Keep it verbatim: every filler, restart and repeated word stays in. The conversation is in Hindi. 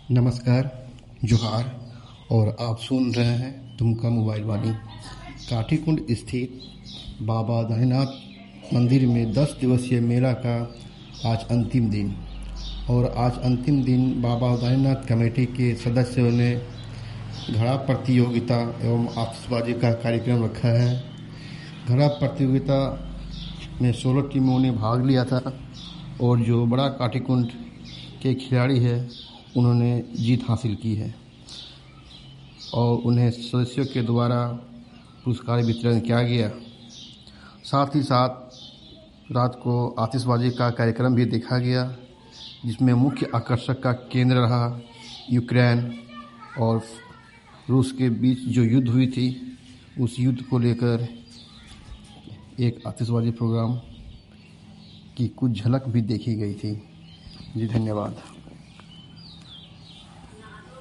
नमस्कार, जोहार। और आप सुन रहे हैं तुमका मोबाइल वाणी। काठीकुंड स्थित बाबा दानीनाथ मंदिर में दस दिवसीय मेला का आज अंतिम दिन। और आज अंतिम दिन बाबा दानीनाथ कमेटी के सदस्यों ने घड़ा प्रतियोगिता एवं आतिशबाजी का कार्यक्रम रखा है। घड़ा प्रतियोगिता में सोलह टीमों ने भाग लिया था और जो बड़ा काठीकुंड के खिलाड़ी है उन्होंने जीत हासिल की है और उन्हें सदस्यों के द्वारा पुरस्कार वितरण किया गया। साथ ही साथ रात को आतिशबाजी का कार्यक्रम भी देखा गया, जिसमें मुख्य आकर्षक का केंद्र रहा यूक्रेन और रूस के बीच जो युद्ध हुई थी, उस युद्ध को लेकर एक आतिशबाजी प्रोग्राम की कुछ झलक भी देखी गई थी। जी धन्यवाद।